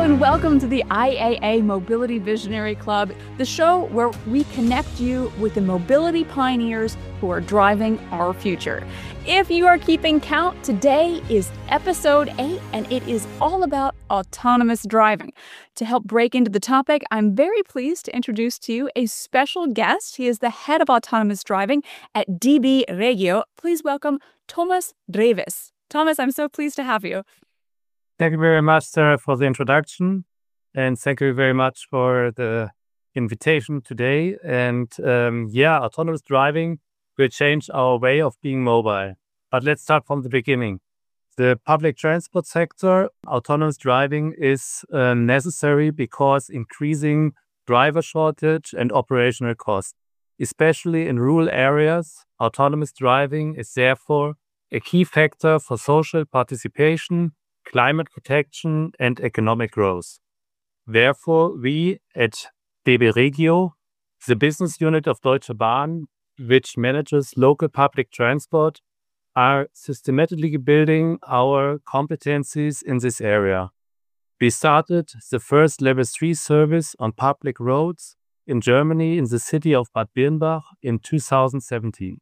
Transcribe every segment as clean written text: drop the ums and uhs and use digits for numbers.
and welcome to the IAA Mobility Visionary Club, the show where we connect you with the mobility pioneers who are driving our future. If you are keeping count, today is episode 8, and it is all about autonomous driving. To help break into the topic, I'm very pleased to introduce to you a special guest. He is the head of autonomous driving at DB Regio. Please welcome Thomas Dreves. Thomas, I'm so pleased to have you. Thank you very much, Sarah, for the introduction. And thank you very much for the invitation today. And autonomous driving will change our way of being mobile. But let's start from the beginning. The public transport sector, autonomous driving is necessary because increasing driver shortage and operational costs. Especially in rural areas, autonomous driving is therefore a key factor for social participation, climate protection, and economic growth. Therefore, we at DB Regio, the business unit of Deutsche Bahn, which manages local public transport, are systematically building our competencies in this area. We started the first Level 3 service on public roads in Germany in the city of Bad Birnbach in 2017.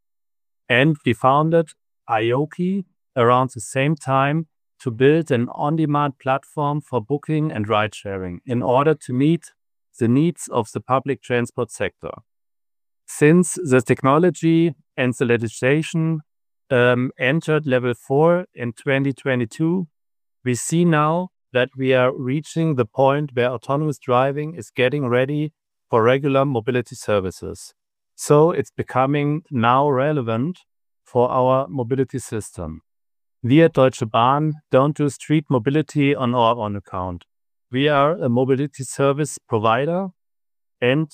And we founded IOKI around the same time to build an on-demand platform for booking and ride-sharing in order to meet the needs of the public transport sector. Since the technology and the legislation entered Level 4 in 2022, we see now that we are reaching the point where autonomous driving is getting ready for regular mobility services. So it's becoming now relevant for our mobility system. We at Deutsche Bahn don't do street mobility on our own account. We are a mobility service provider, and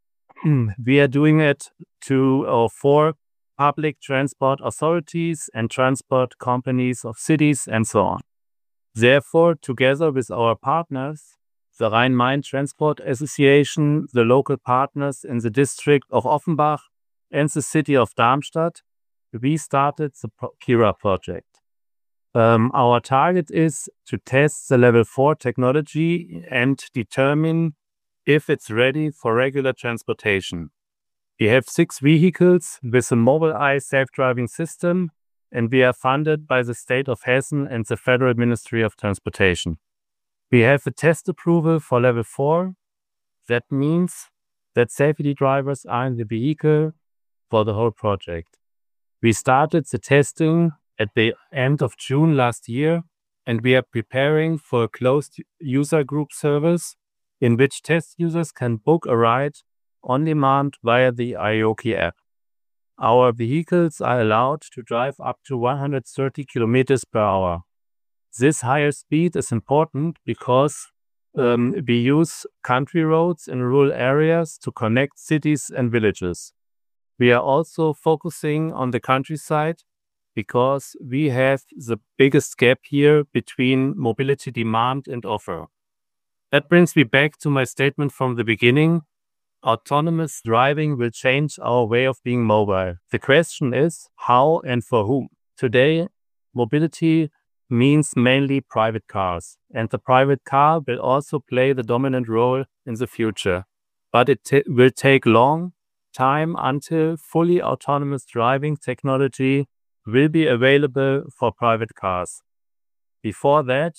we are doing it for public transport authorities and transport companies of cities and so on. Therefore, together with our partners, the Rhein-Main Transport Association, the local partners in the district of Offenbach, and the city of Darmstadt, we started the Kira project. Our target is to test the Level 4 technology and determine if it's ready for regular transportation. We have 6 vehicles with a Mobileye self-driving system, and we are funded by the state of Hessen and the Federal Ministry of Transportation. We have a test approval for Level 4. That means that safety drivers are in the vehicle for the whole project. We started the testing at the end of June last year, and we are preparing for a closed user group service in which test users can book a ride on demand via the IOKI app. Our vehicles are allowed to drive up to 130 kilometers per hour. This higher speed is important because we use country roads in rural areas to connect cities and villages. We are also focusing on the countryside because we have the biggest gap here between mobility demand and offer. That brings me back to my statement from the beginning. Autonomous driving will change our way of being mobile. The question is how and for whom. Today, mobility means mainly private cars, and the private car will also play the dominant role in the future. But it will take long time until fully autonomous driving technology will be available for private cars. Before that,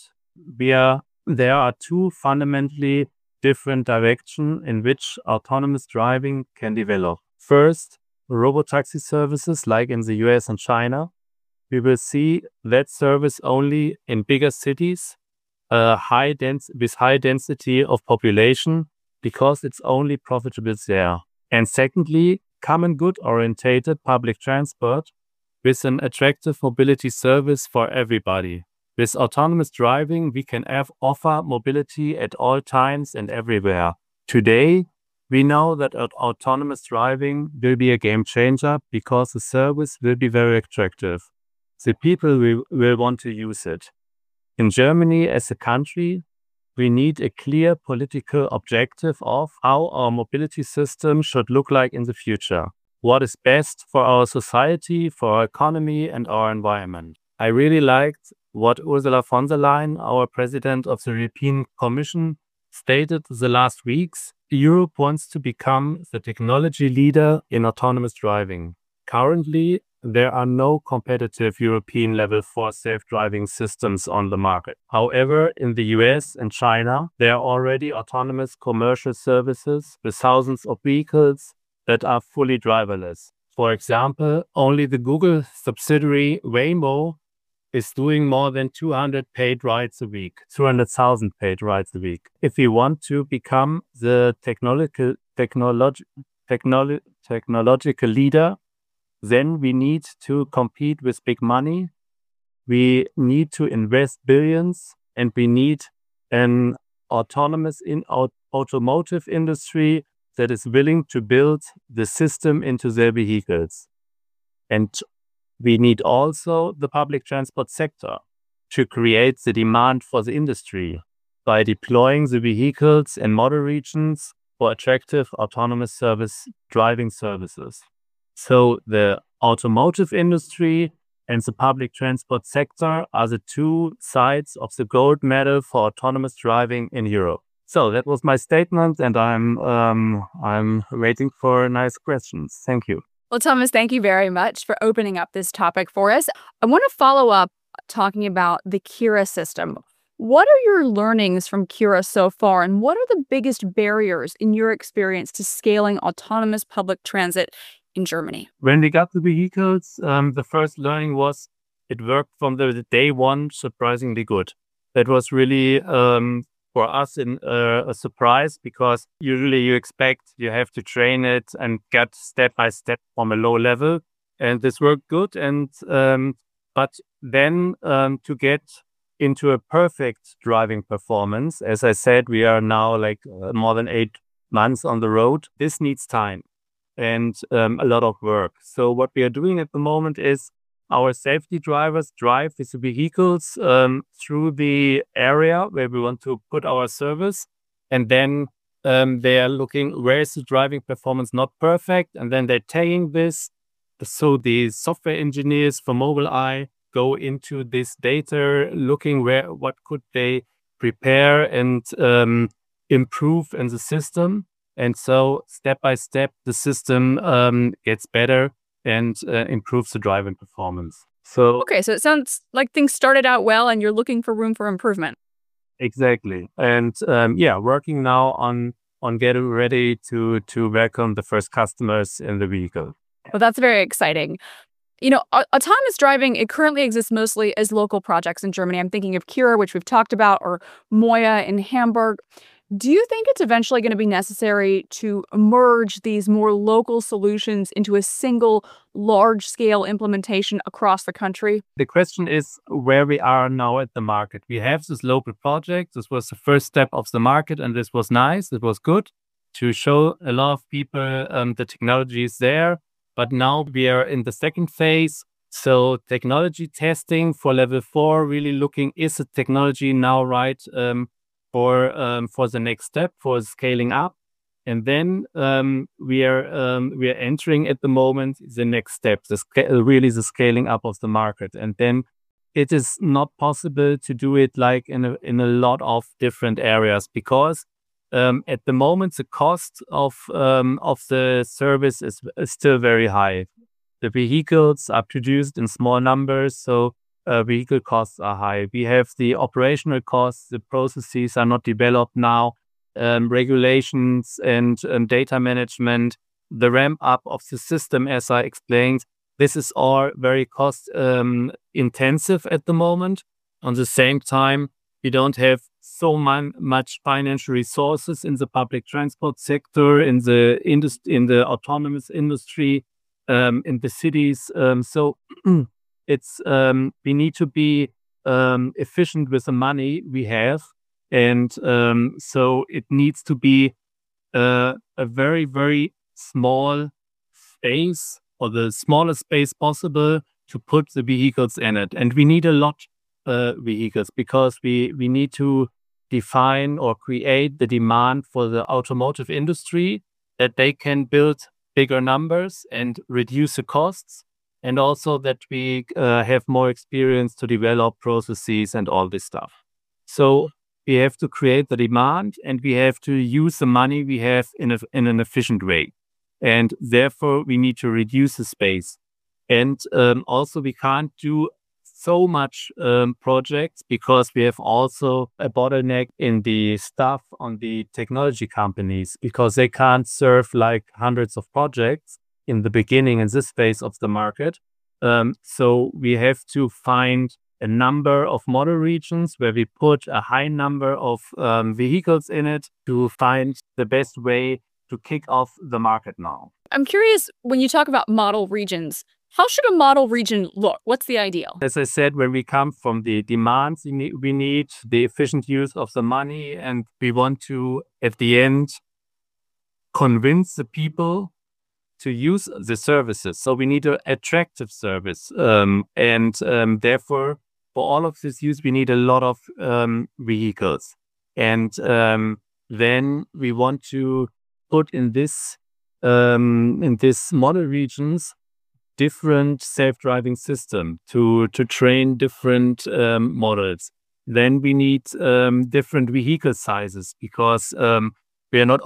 there are 2 fundamentally different directions in which autonomous driving can develop. First, robotaxi services like in the US and China. We will see that service only in bigger cities with high density of population because it's only profitable there. And secondly, common good-orientated public transport with an attractive mobility service for everybody. With autonomous driving, we can offer mobility at all times and everywhere. Today, we know that autonomous driving will be a game changer because the service will be very attractive. The people will want to use it. In Germany, as a country, we need a clear political objective of how our mobility system should look like in the future. What is best for our society, for our economy, and our environment. I really liked what Ursula von der Leyen, our president of the European Commission, stated the last weeks. Europe wants to become the technology leader in autonomous driving. Currently, there are no competitive European level 4 safe driving systems on the market. However, in the US and China, there are already autonomous commercial services with thousands of vehicles that are fully driverless. For example, only the Google subsidiary Waymo is doing more than 200 paid rides a week, 200,000 paid rides a week. If we want to become the technological leader, then we need to compete with big money. We need to invest billions, and we need an autonomous automotive industry that is willing to build the system into their vehicles. And we need also the public transport sector to create the demand for the industry by deploying the vehicles in model regions for attractive autonomous driving services. So the automotive industry and the public transport sector are the two sides of the gold medal for autonomous driving in Europe. So that was my statement, and I'm waiting for nice questions. Thank you. Well, Thomas, thank you very much for opening up this topic for us. I want to follow up talking about the Kira system. What are your learnings from Kira so far, and what are the biggest barriers in your experience to scaling autonomous public transit in Germany? When we got the vehicles, the first learning was it worked from the day one surprisingly good. That was really for us a surprise, because usually you expect you have to train it and get step by step from a low level, and this worked good. And but then to get into a perfect driving performance, as I said, we are now like more than 8 months on the road. This needs time and a lot of work. So what we are doing at the moment is our safety drivers drive with the vehicles through the area where we want to put our service. And then they are looking where is the driving performance not perfect. And then they're tagging this. So the software engineers for Mobileye go into this data, looking what could they prepare and improve in the system. And so step by step, the system gets better and improves the driving performance. So okay, so it sounds like things started out well and you're looking for room for improvement. Exactly. And working now on getting ready to welcome the first customers in the vehicle. Well, that's very exciting. You know, autonomous driving, it currently exists mostly as local projects in Germany. I'm thinking of Kira, which we've talked about, or Moya in Hamburg. Do you think it's eventually going to be necessary to merge these more local solutions into a single large-scale implementation across the country? The question is where we are now at the market. We have this local project. This was the first step of the market, and this was nice. It was good to show a lot of people the technology is there. But now we are in the second phase. So technology testing for level 4, really looking, is the technology now right for the next step, for scaling up. And then we are entering at the moment the next step, really the scaling up of the market. And then it is not possible to do it like in a lot of different areas, because at the moment the cost of the service is still very high. The vehicles are produced in small numbers, so vehicle costs are high. We have the operational costs, the processes are not developed now, regulations and data management, the ramp up of the system, as I explained. This is all very cost intensive at the moment. On the same time, we don't have so much financial resources in the public transport sector, in the autonomous industry, in the cities. So it's we need to be efficient with the money we have, and so it needs to be a very, very small space, or the smallest space possible, to put the vehicles in it. And we need a lot vehicles, because we need to define or create the demand for the automotive industry, that they can build bigger numbers and reduce the costs. and also that we have more experience to develop processes and all this stuff. So we have to create the demand, and we have to use the money we have in an efficient way. And therefore, we need to reduce the space. And also, we can't do so much projects because we have also a bottleneck in the staff on the technology companies, because they can't serve like hundreds of projects in the beginning in this phase of the market. So we have to find a number of model regions where we put a high number of vehicles in it to find the best way to kick off the market now. I'm curious, when you talk about model regions, how should a model region look? What's the ideal? As I said, when we come from the demands, we need the efficient use of the money, and we want to, at the end, convince the people to use the services. So we need an attractive service. And therefore, for all of this use, we need a lot of vehicles. And then we want to put in this model regions different self-driving system to train different models. Then we need different vehicle sizes, because we have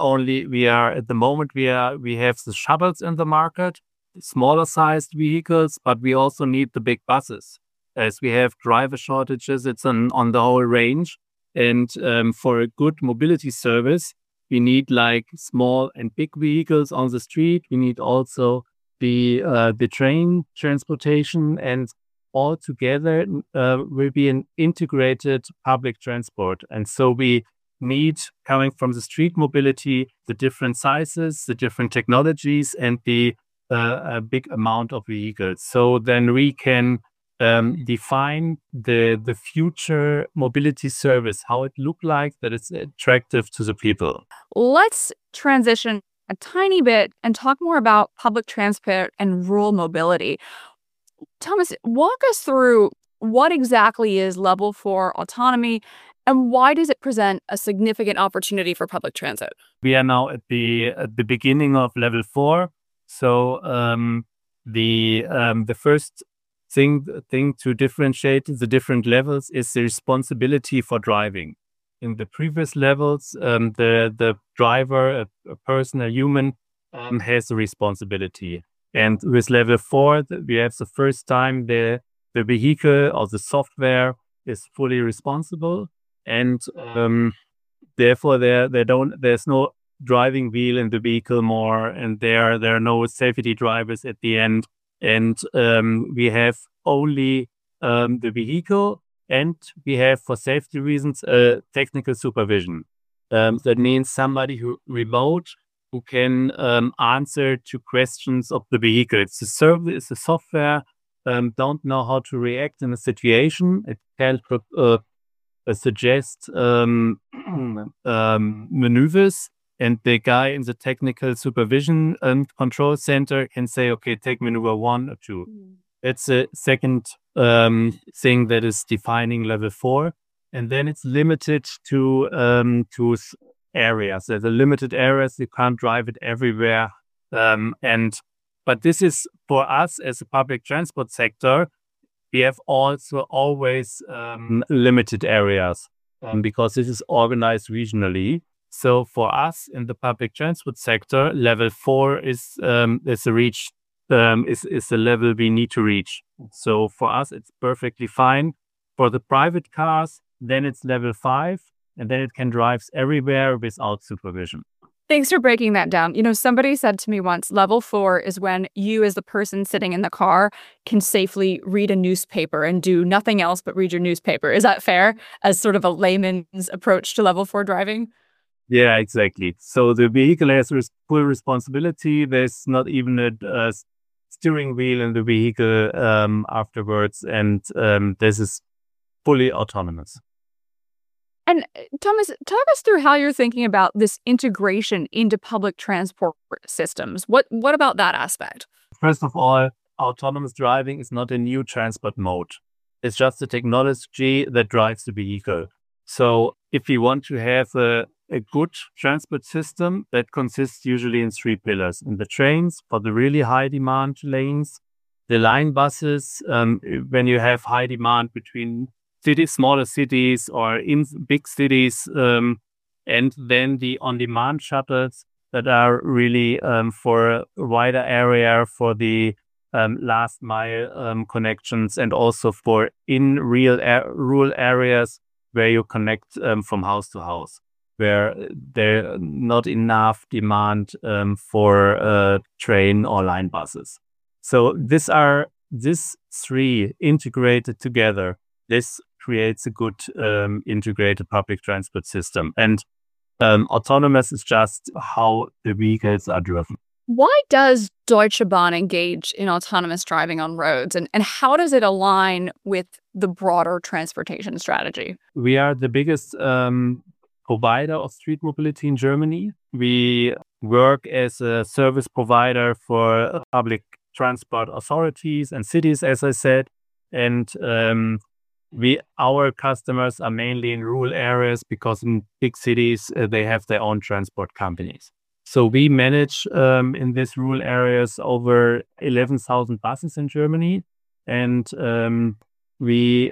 the shuttles in the market, smaller sized vehicles, but we also need the big buses. As we have driver shortages, it's on the whole range. And for a good mobility service, we need like small and big vehicles on the street. We need also the train transportation, and all together will be an integrated public transport. And so we need, coming from the street mobility, the different sizes, the different technologies, and the a big amount of vehicles. So then we can define the future mobility service, how it look like, that it's attractive to the people. Let's transition a tiny bit and talk more about public transport and rural mobility. Thomas, walk us through what exactly is Level 4 autonomy, and why does it present a significant opportunity for public transit? We are now at the beginning of Level 4. So the first thing to differentiate the different levels is the responsibility for driving. In the previous levels, the driver, a person, a human, has the responsibility. And with Level 4, we have the first time the vehicle or the software is fully responsible, and therefore there's no driving wheel in the vehicle more, and there are no safety drivers at the end, and we have only the vehicle. And we have, for safety reasons, technical supervision. That means somebody who can answer to questions of the vehicle. It's the software don't know how to react in a situation. It can suggest maneuvers, and the guy in the technical supervision and control center can say, okay, take maneuver 1 or 2. It's a second thing that is defining Level 4, and then it's limited to areas. There's a limited areas. You can't drive it everywhere, but this is for us as a public transport sector. We have also always limited areas because this is organized regionally. So for us in the public transport sector, Level 4 is the level we need to reach. So for us, it's perfectly fine. For the private cars, then it's Level 5, and then it can drive everywhere without supervision. Thanks for breaking that down. Somebody said to me once, Level 4 is when you, as the person sitting in the car, can safely read a newspaper and do nothing else but read your newspaper. Is that fair, as sort of a layman's approach to Level 4 driving? Yeah, exactly. So the vehicle has full responsibility. There's not even a steering wheel in the vehicle afterwards, and this is fully autonomous. And Thomas, talk us through how you're thinking about this integration into public transport systems. What about that aspect? First of all, autonomous driving is not a new transport mode. It's just a technology that drives the vehicle. So if we want to have a good transport system, that consists usually in 3 pillars. In the trains, for the really high demand lanes, the line buses, when you have high demand between cities, smaller cities, or in big cities, and then the on-demand shuttles that are really for a wider area, for the last mile connections, and also for in rural areas where you connect from house to house, where there not enough demand for train or line buses. So these three integrated together. This creates a good integrated public transport system. And autonomous is just how the vehicles are driven. Why does Deutsche Bahn engage in autonomous driving on roads, and how does it align with the broader transportation strategy? We are the biggest provider of street mobility in Germany. We work as a service provider for public transport authorities and cities, as I said. And our customers are mainly in rural areas, because in big cities, they have their own transport companies. So we manage in these rural areas over 11,000 buses in Germany. And we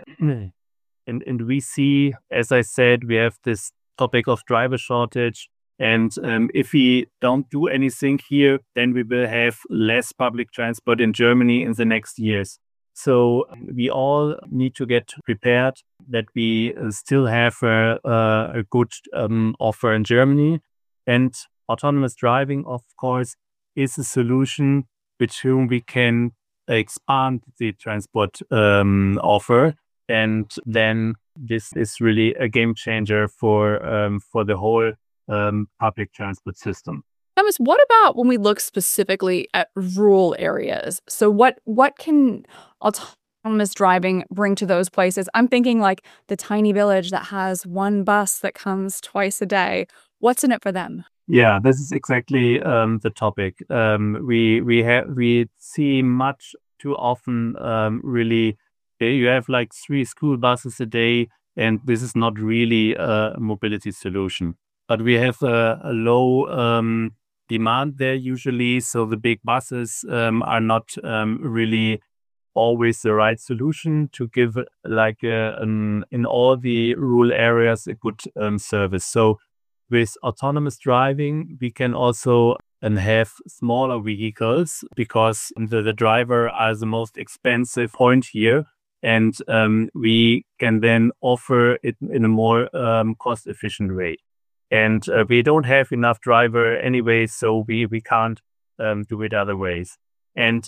see, as I said, we have this topic of driver shortage. And if we don't do anything here, then we will have less public transport in Germany in the next years. So we all need to get prepared that we still have a good offer in Germany. And autonomous driving, of course, is a solution with whom we can expand the transport offer. And then this is really a game changer for the whole public transport system. Thomas, what about when we look specifically at rural areas? So what can autonomous driving bring to those places? I'm thinking like the tiny village that has one bus that comes twice a day. What's in it for them? Yeah, this is exactly the topic. We see much too often really you have like 3 school buses a day, and this is not really a mobility solution. But we have a low demand there usually, so the big buses are not really always the right solution to give like in all the rural areas a good service. So with autonomous driving, we can also have smaller vehicles, because the driver is the most expensive point here. And we can then offer it in a more cost-efficient way. And we don't have enough driver anyway, so we can't do it other ways. And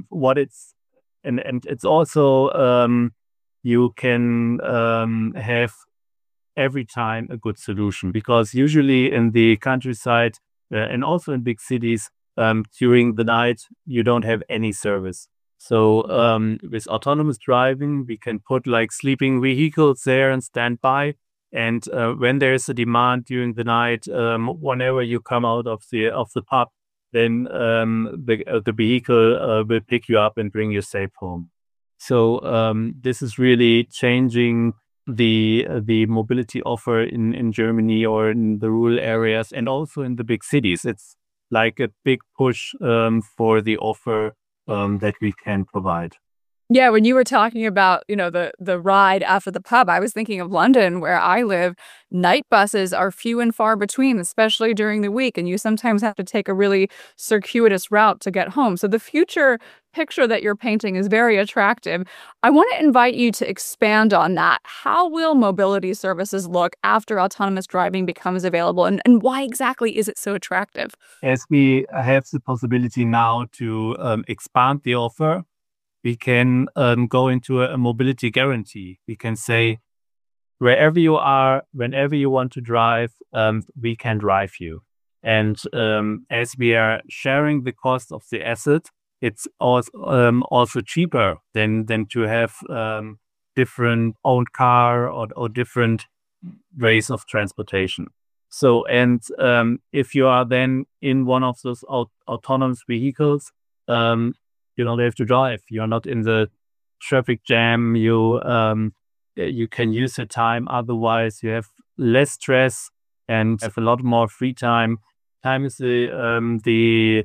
it's also you can have every time a good solution, because usually in the countryside and also in big cities during the night you don't have any service. So with autonomous driving, we can put like sleeping vehicles there and stand by. And when there's a demand during the night, whenever you come out of the pub, then the vehicle will pick you up and bring you safe home. So this is really changing the mobility offer in Germany or in the rural areas and also in the big cities. It's like a big push for the offer that we can provide. Yeah, when you were talking about, the ride after the pub, I was thinking of London, where I live. Night buses are few and far between, especially during the week, and you sometimes have to take a really circuitous route to get home. So the future picture that you're painting is very attractive. I want to invite you to expand on that. How will mobility services look after autonomous driving becomes available, and why exactly is it so attractive? As we have the possibility now to expand the offer, we can go into a mobility guarantee. We can say, wherever you are, whenever you want to drive, we can drive you. And as we are sharing the cost of the asset, it's also cheaper than to have different owned car or different ways of transportation. So, and if you are then in one of those autonomous vehicles, you don't have to drive. You're not in the traffic jam. You can use your time. Otherwise, you have less stress and have a lot more free time. Time is the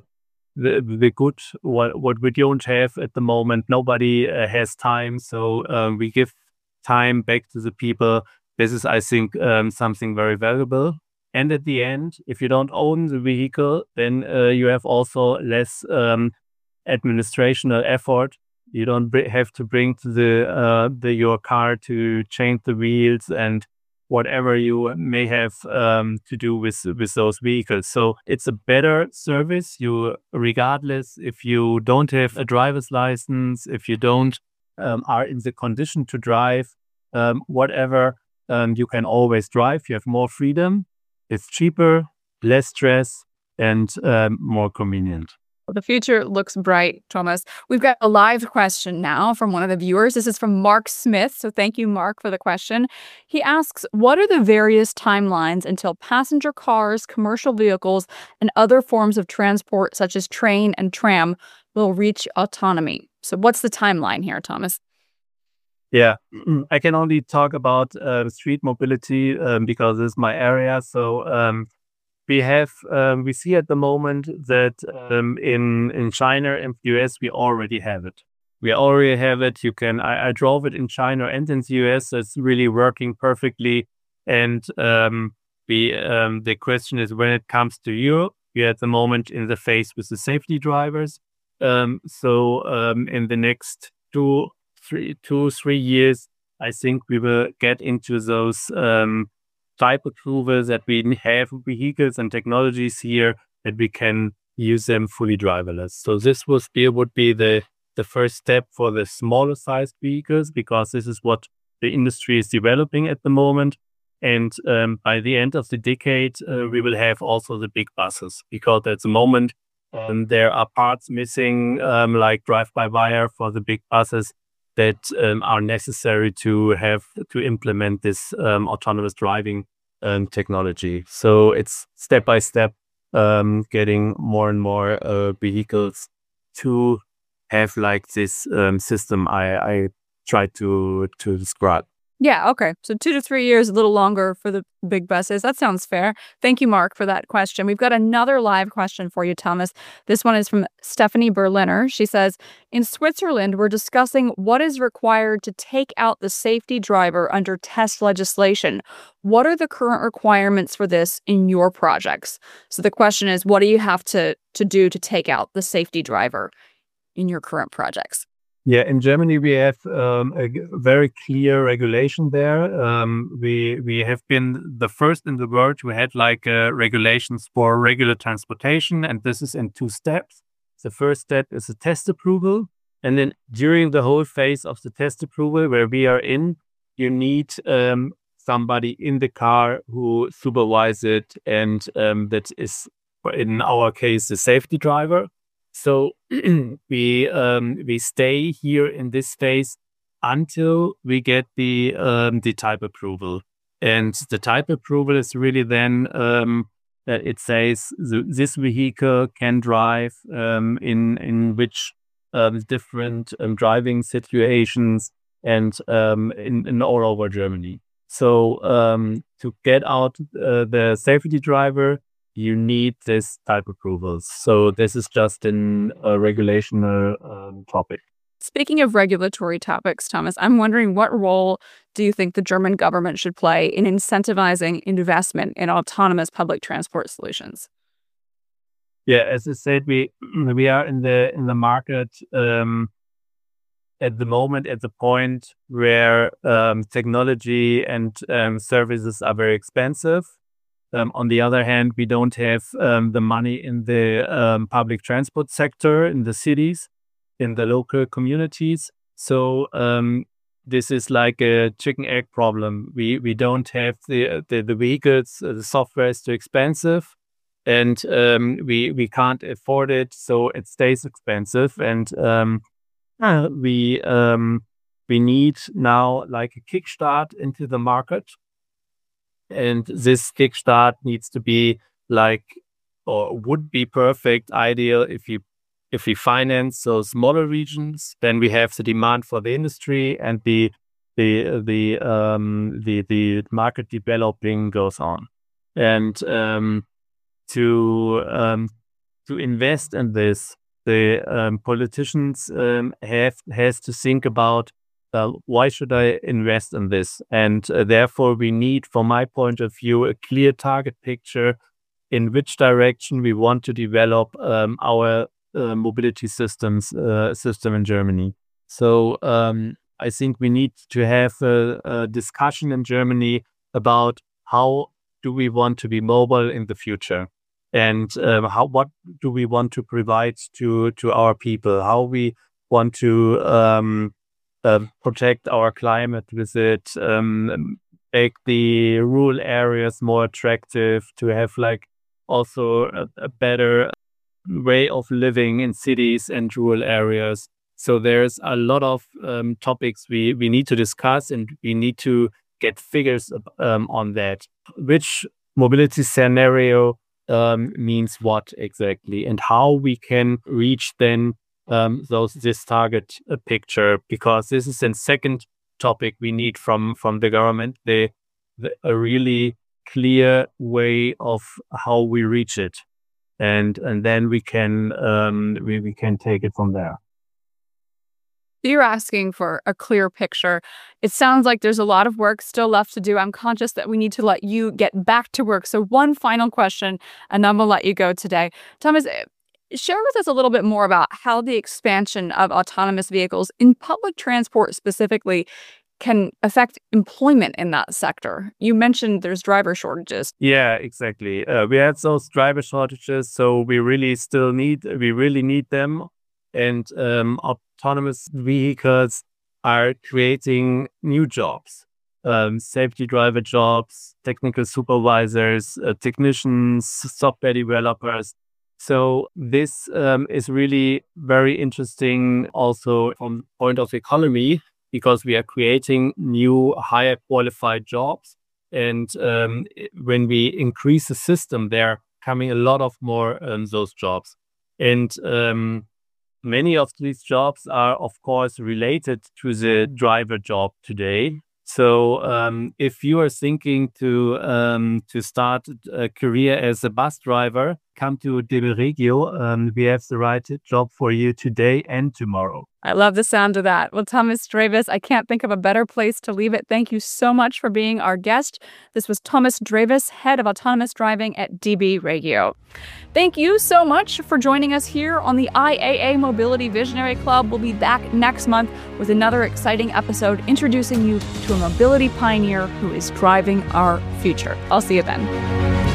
the good what we don't have at the moment. Nobody has time, so we give time back to the people. This is, I think, something very valuable. And at the end, if you don't own the vehicle, then you have also less administrational effort. You don't have to bring to your car to change the wheels and whatever you may have to do with those vehicles. So it's a better service. You, regardless if you don't have a driver's license, if you don't are in the condition to drive, whatever, you can always drive. You have more freedom. It's cheaper, less stress, and more convenient. The future looks bright, Thomas. We've got a live question now from one of the viewers. This is from Mark Smith. So thank you, Mark, for the question. He asks, what are the various timelines until passenger cars, commercial vehicles, and other forms of transport, such as train and tram, will reach autonomy? So what's the timeline here, Thomas? Yeah, I can only talk about street mobility because this is my area. So we see at the moment that in China and the US we already have it. We already have it. I drove it in China and in the US. It's really working perfectly. And the question is, when it comes to Europe, we are at the moment in the phase with the safety drivers. So in the next 3 years, I think we will get into those type approvals that we have vehicles and technologies here that we can use them fully driverless. So this would be the first step for the smaller sized vehicles, because this is what the industry is developing at the moment. And by the end of the decade, we will have also the big buses, because at the moment there are parts missing, like drive-by-wire for the big buses that are necessary to implement this autonomous driving technology. So it's step by step getting more and more vehicles to have like this system I tried to describe. Yeah, okay. So 2 to 3 years, a little longer for the big buses. That sounds fair. Thank you, Mark, for that question. We've got another live question for you, Thomas. This one is from Stephanie Berliner. She says, in Switzerland, we're discussing what is required to take out the safety driver under test legislation. What are the current requirements for this in your projects? So the question is, what do you have to do to take out the safety driver in your current projects? Yeah, in Germany, we have a very clear regulation there. We have been the first in the world who had like regulations for regular transportation, and this is in 2 steps. The first step is a test approval, and then during the whole phase of the test approval where we are in, you need somebody in the car who supervises it, and that is, in our case, the safety driver. So we stay here in this phase until we get the type approval, and the type approval is really then that it says this vehicle can drive in which different driving situations, and in all over Germany. So to get out the safety driver, you need this type approvals. So this is just a regulational topic. Speaking of regulatory topics, Thomas, I'm wondering, what role do you think the German government should play in incentivizing investment in autonomous public transport solutions? Yeah, as I said, we are in the market at the moment at the point where technology and services are very expensive. On the other hand, we don't have the money in the public transport sector, in the cities, in the local communities. So this is like a chicken egg problem. We don't have the vehicles, the software is too expensive, and we can't afford it, so it stays expensive. And we need now like a kickstart into the market. And this kickstart needs to be like, or would be perfect, ideal if we finance those smaller regions. Then we have the demand for the industry, and the market developing goes on. And to to invest in this, the politicians has to think about why should I invest in this, and therefore we need, from my point of view, a clear target picture in which direction we want to develop our mobility system in Germany. So I think we need to have a discussion in Germany about how do we want to be mobile in the future, and what do we want to provide to our people, how we want to protect our climate with it, make the rural areas more attractive, to have like also a better way of living in cities and rural areas. So there's a lot of topics we need to discuss, and we need to get figures on that. Which mobility scenario means what exactly, and how we can reach then this target picture, because this is the second topic we need from the government, a really clear way of how we reach it, and then we can take it from there. You're asking for a clear picture. It sounds like there's a lot of work still left to do. I'm conscious that we need to let you get back to work. So one final question, and then we'll let you go today. Thomas, share with us a little bit more about how the expansion of autonomous vehicles in public transport specifically can affect employment in that sector. You mentioned there's driver shortages. Yeah, exactly. We had those driver shortages, so we really need them. And autonomous vehicles are creating new jobs, safety driver jobs, technical supervisors, technicians, software developers. So this is really very interesting also from the point of economy, because we are creating new, higher qualified jobs. And when we increase the system, there are coming a lot of more those jobs. And many of these jobs are, of course, related to the driver job today. So if you are thinking to start a career as a bus driver, come to DB Regio. We have the right job for you today and tomorrow. I love the sound of that. Well, Thomas Dreves, I can't think of a better place to leave it. Thank you so much for being our guest. This was Thomas Dreves, head of autonomous driving at DB Regio. Thank you so much for joining us here on the IAA Mobility Visionary Club. We'll be back next month with another exciting episode introducing you to a mobility pioneer who is driving our future. I'll see you then.